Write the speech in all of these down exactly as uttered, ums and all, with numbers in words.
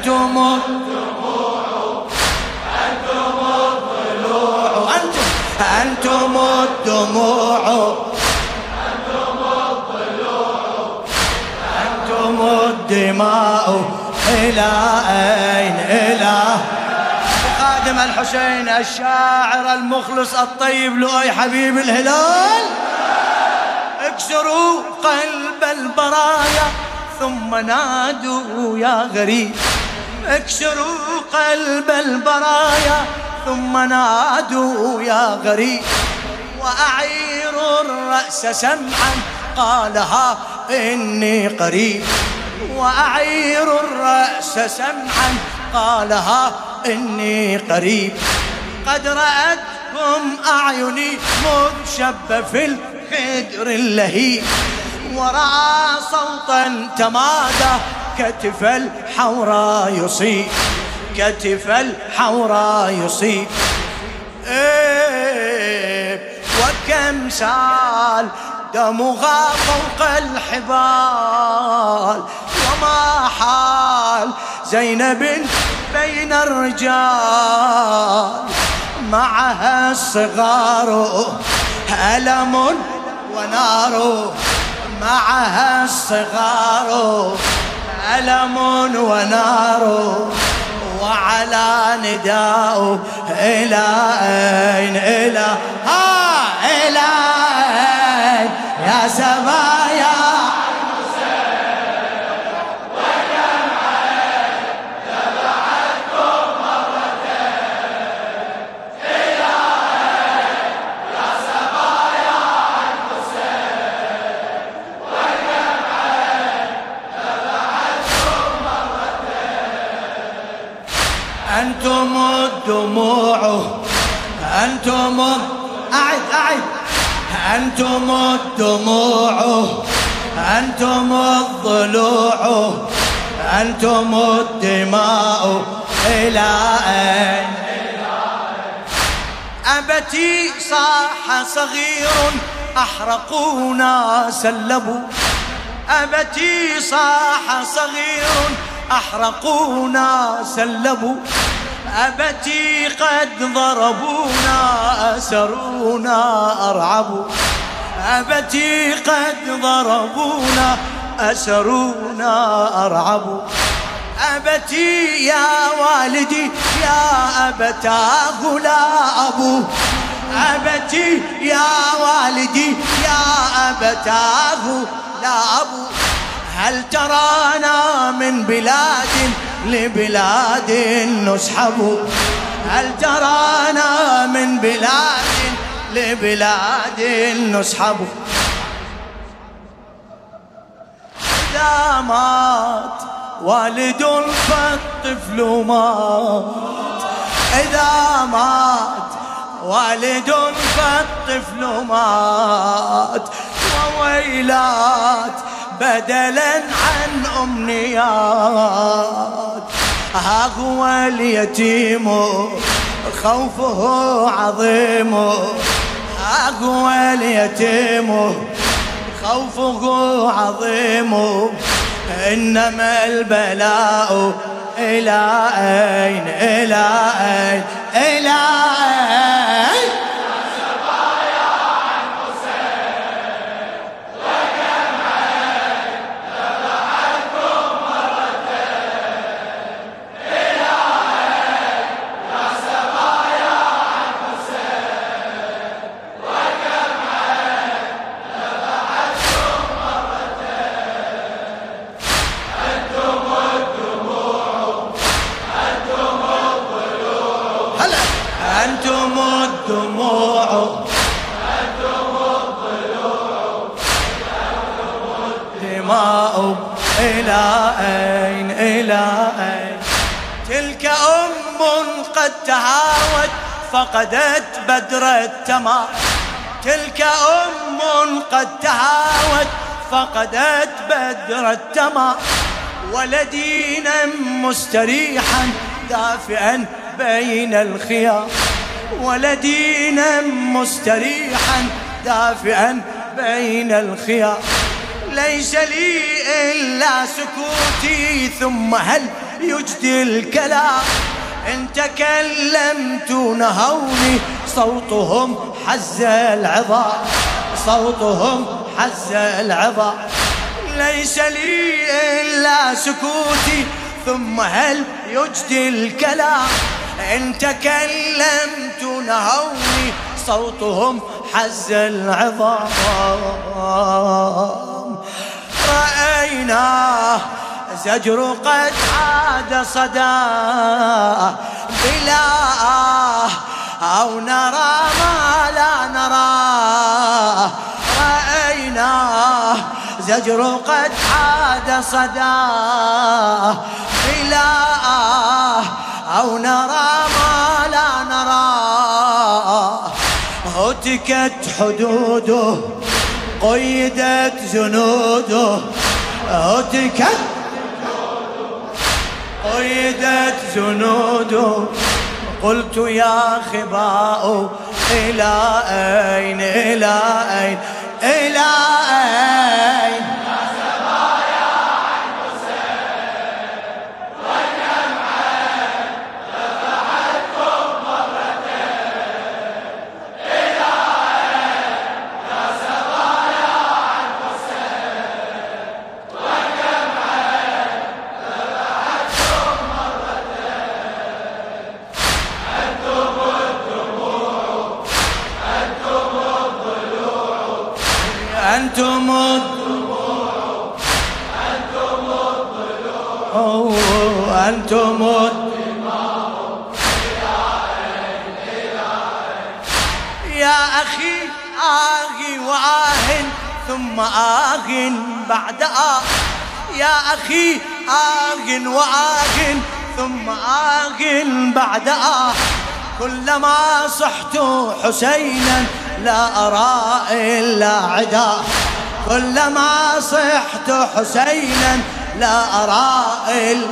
أنتم أنتم الضلوع أنتم أنتم الدموع أنتم الضلوع أنتم الدماء إلى أين إلى خادم الحسين الشاعر المخلص الطيب لؤي حبيب الهلال. اكسروا قلب البرايا ثم نادوا يا غريب. اكسروا قلب البرايا ثم نادوا يا غريب. وأعيروا الرأس سمعا قالها إني قريب. وأعيروا الرأس سمعا قالها إني قريب. قد رأتكم أعيني مذ شب في الخدر اللهيب. ورأى صوتا تمادى كتف الحوراء يصيب. كتف الحوراء يصيب. إيه وكم سال دمها فوق الحبال. وما حال زينب بين الرجال. معها الصغار ألم ونار. معها الصغار ألم ونار. وعلى نداء إلى أين إلى ها إلى أين يا سبايا أنتم الدموع أنتم أعد أعد أنتم الدموع أنتم الضلوع أنتم الدماء إلى أين أبتي صاح صغير أحرقونا سلبوا. أبتي صاح صغير أحرقونا سلبوا. أبتي قد ضربونا أسرونا أرعبوا. أبتي قد ضربونا أسرونا أرعبوا. أبتي يا والدي يا أبتاه لا أبو. أبتي يا والدي يا أبتاه لا أبو. هل ترانا من بلاد لبلاد نسحب. هل ترانا من بلاد لبلاد نسحب. إذا مات والد فالطفل مات. إذا مات والد فالطفل مات. وويلات بدلا عن أمنيات. ها هو اليتيم خوفه عظيم. ها هو اليتيم خوفه عظيم. إنما البلاء إلى أين إلى أين إلى أين أنتم الدموع أنتم الضلوع أنتم الدماء إلى أين إلى أين. تلك أم قد تهاوت فقدت بدر التمام. تلك أم قد تهاوت فقدت بدر التمام. ولدينا مستريحا دافئا بين الخيام. ولدينا مستريحا دافئا بين الخيام. ليس لي إلا سكوتي ثم هل يجدي الكلام، إن تكلمت نهوني صوتهم حز العظام، صوتهم حز العظام. ليس لي إلا سكوتي ثم هل يجدي الكلام، إن تكلمت نهوني صوتهم حز العظام. رأيناه زجر قد عاد صداه بلا آه، أو نرى ما لا نراه. رأيناه زجر قد عاد صداه بلا آه، أو نرى ما لا نراه. هتكت حدوده قيدت جنوده، هتكت قيدت جنوده. قلت يا خباء إلى أين إلى أين إلى أين أنتم الضلوع، أنتم الضلوع، أنتم الدماء. يا أخي آه وآه ثم آه بعد آه، يا أخي آه وآه ثم آه بعد آه. كلما صحت حسينا لا أرى إلا عداه، كلما صحت حسينا لا أرى إلا.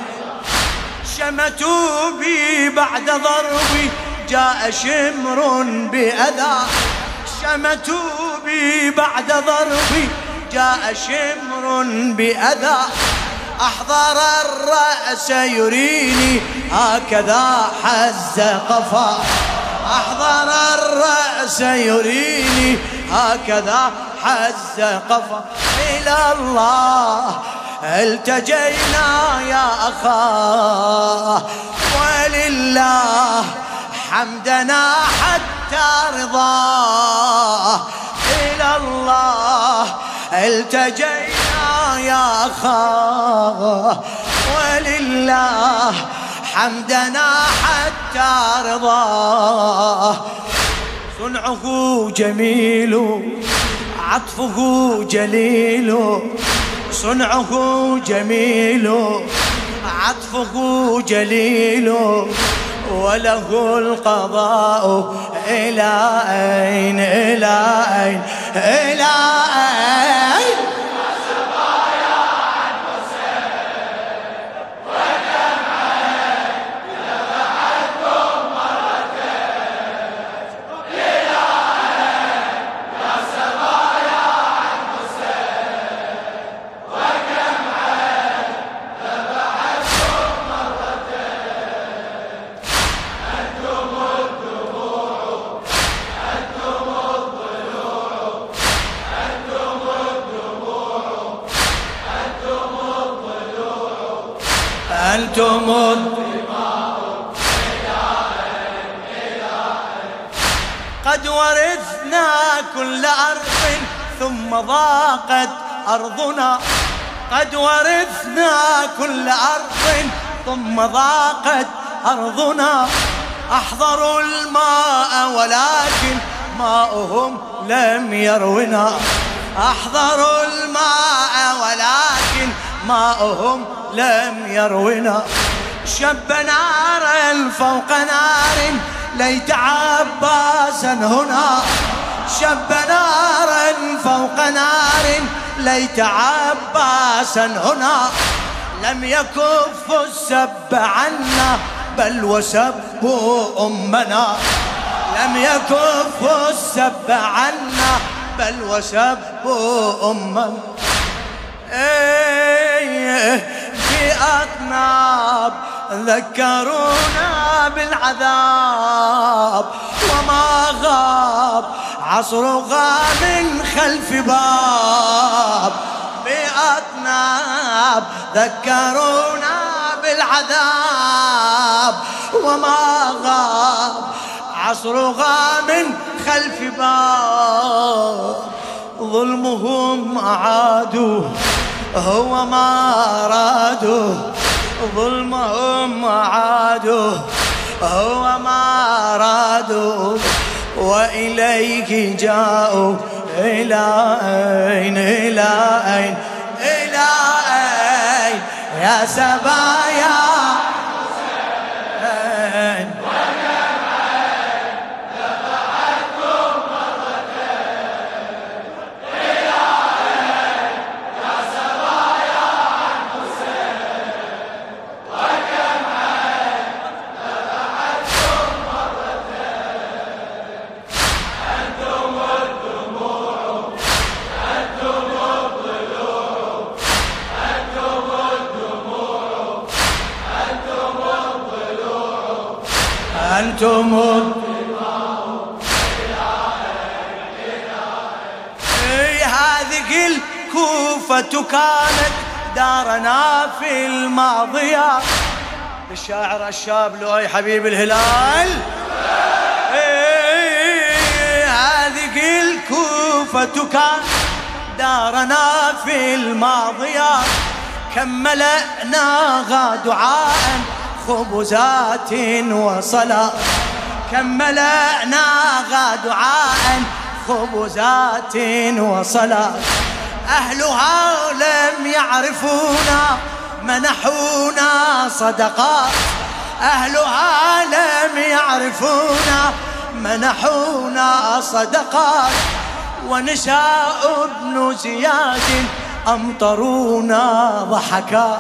شمتوا بي بعد ضربي جاء شمر بأذى، شمتوا بي بعد ضربي جاء شمر بأذى. أحضر الرأس يريني هكذا حز قفا، أحضر الرأس يريني هكذا حز قفا. إلى الله التجينا يا أخاه، ولله حمدنا حتى رضاه. إلى الله التجينا يا أخاه، ولله حمدنا حتى رضاه. صنعه جميل عطفه جليل، صنعه جميل عطفه جليل، وله القضاء إلى أين إلى أين إلى أين. أنتم الدماء قد ورثنا كل أرض ثم ضاقت أرضنا، قد ورثنا كل أرض ثم ضاقت أرضنا. أحضروا الماء ولكن ماؤهم لم يرونا، أحضروا الماء ولكن ماؤهم لم يرونا. شب نارا فوق نار ليت عباسا هنا، شب نارا فوق نار ليت عباسا هنا. لم يكف السب عنا بل وسبوا أمنا، لم يكف السب عنا بل وسبوا أمنا. إيه في بأطناب ذكرونا بالعذاب وما غاب عصرها من خلف باب بأطناب ذكرونا بالعذاب وما غاب عصرها من خلف باب ظلمهم أعادوا هو ما أرادوا ظلمهم أعادوا هو ما أرادوا وإليه جاءوا إلى أين إلى أين إلى أين يا سبايا حسين أنتم إيه هذه الكوفة كانت دارنا في الماضيات الشاعر الشاب لؤي حبيب الهلال إيه هذه الكوفة كانت دارنا في الماضيات كم ملأناها دعاء خبزات وصلاة كم ملأناها دعاء خبزات وصلاة أهلها لم يعرفونا منحونا صدقات أهلها لم يعرفونا منحونا صدقات ونساء ابن زياد أمطرونا ضحكات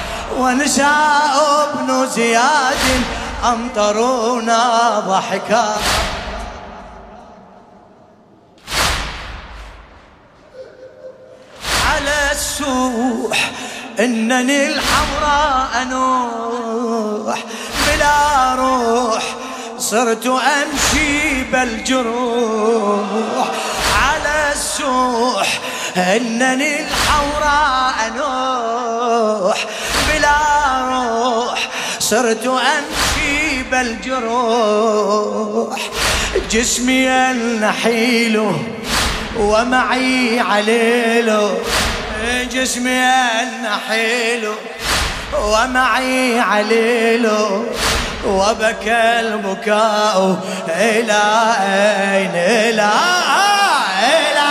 ونساء ابن زياد أمطرونا ضحكا على السوح إنني الحمراء أنوح بلا روح صرت أمشي بالجروح على السوح إنني الحمراء أنوح بلا روح صرت أمشي بالجروح جسمي النحيل ومعي عليل جسمي النحيل ومعي عليل وبكى البكاء إلى أين إلى إلى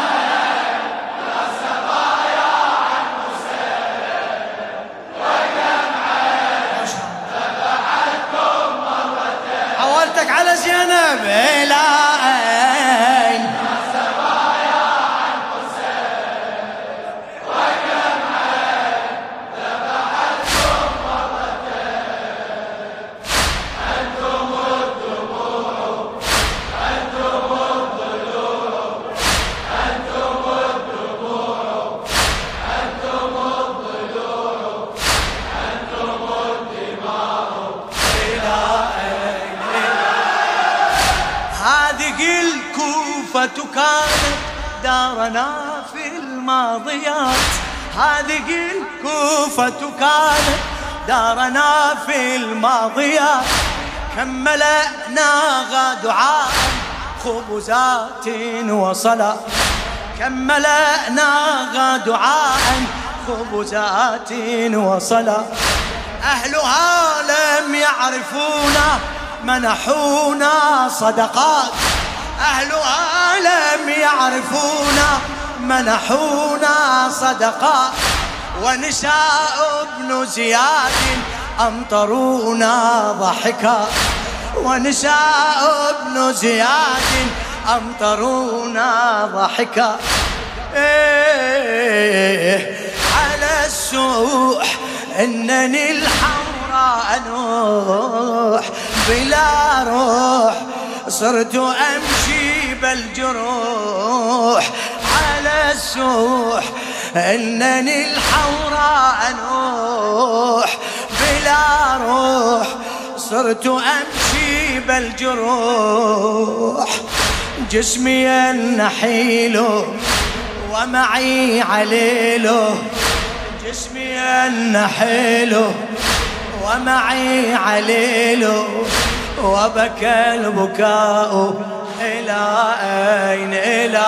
على زينب إلى أين يا سبايا عن حسين وكم عين ذبحتكم مرتين أنتم الدموع أنتم الضلوع أنتم الدموع أنتم الضلوع أنتم الدماء إلى أين هذه الكوفة كانت دارنا في الماضيات هذه الكوفة كانت دارنا في الماضيات كم ملأناها دعاء خبزات وصلاة كم ملأناها دعاء خبزات وصلاة أهلها لم يعرفونا منحونا صدقات أهلها لم يعرفونا منحونا صدقات ونساء ابن زياد أمطرونا ضحكا ونساء ابن زياد أمطرونا ضحكا إيه على السوح إنني الحمراء نوح بلا روح صرت أمشي بالجروح على السوح إنني الحوراء أنوح بلا روح، صرت أمشي بالجروح، جسمي النحيل ومعي عليله، جسمي النحيل ومعي عليله، وبكى البكاء إلى أين إلى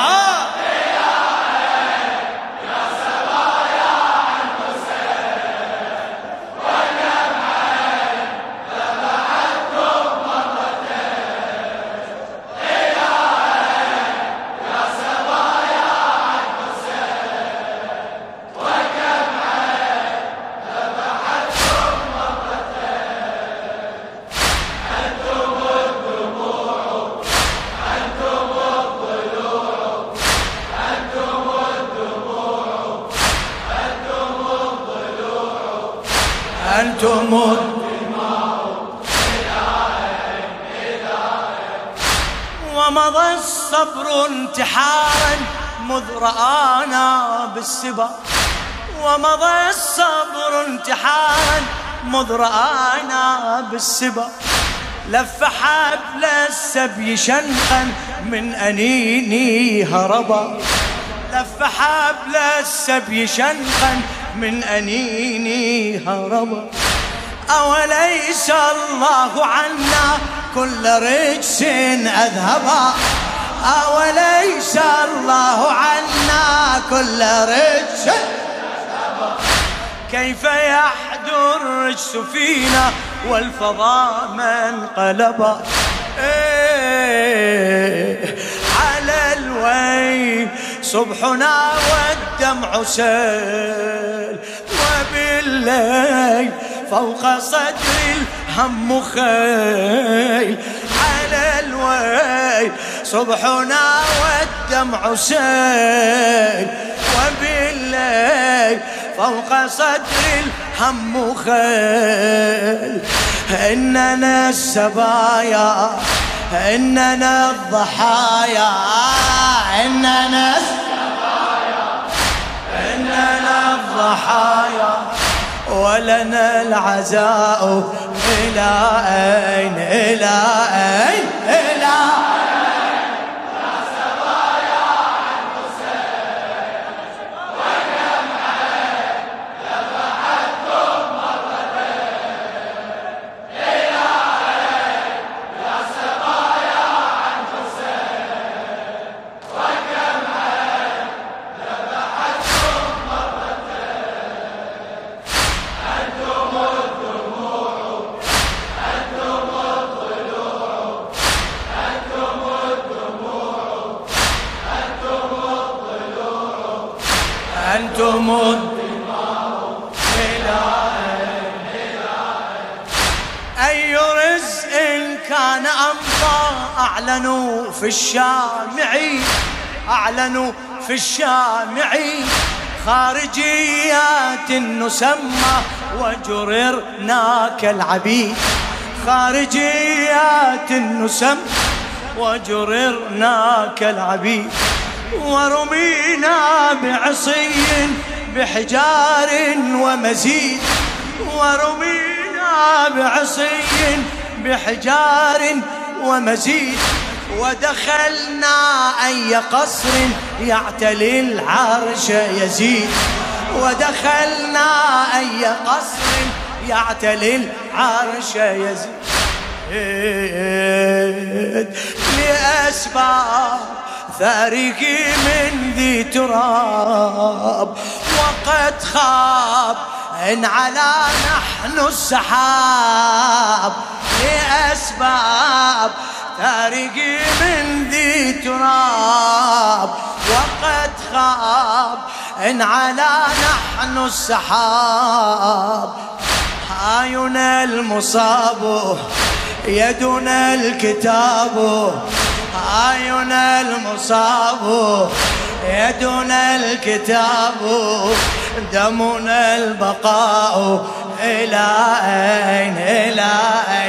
أنتم الدماء إلى أين إلى أين، ومضى الصبر انتحارا مذ رآنا بالسبا، ومضى الصبر انتحارا مذ رآنا بالسبا، لف حبل السبي شنقا من أنيني هربا، لف حبل السبي شنقا من أنيني هربا، أوليس الله عنا كل رجس أذهبا، أوليس الله عنا كل رجس أذهبا، كيف يحدو الرجس فينا والفضاء من قلبا، إيه على الويل صبحنا والدمع سيل، وبالليل فوق صدري الهم خيل، على الويل صبحنا والدمع سيل، وبالليل فوق صدري الهم خيل، إننا السبايا إننا الضحايا، إننا السبايا إننا الضحايا، ولنا العزاء إلى أين إلى أين إلى أين، يا سبايا عن حسين وكم عين ذبحتكم مرتين، إلى أين يا سبايا عن حسين وكم عين ذبحتكم مرتين، أنتم الدموع أنتم الضلوع أنتم الدموع أنتم الضلوع أنتم الدماء إلى أين إلى أين، أي رزق كان أمضى أعلنوا في الشامعين، أعلنوا في الشامعين، خارجيات نسمى وجررنا كالعبيد، خارجيات نسمى وجررنا كالعبيد، ورمينا بعصي بحجار ومزيد، ورمينا بعصي بحجار ومزيد، ودخلنا أي قصر يعتلي العرش يزيد، ودخلنا أي قصر يعتلي العرش يزيد، لأسباب ثارقي من ذي تراب، وقد خاب إن على نحن السحاب، لأسباب ثارقي من ذي تراب، وقد خاب إن على نحن السحاب، هاينا المصاب يدنا الكتاب، هاينا المصاب يدنا الكتاب، دمنا البقاء إلى أين إلى أين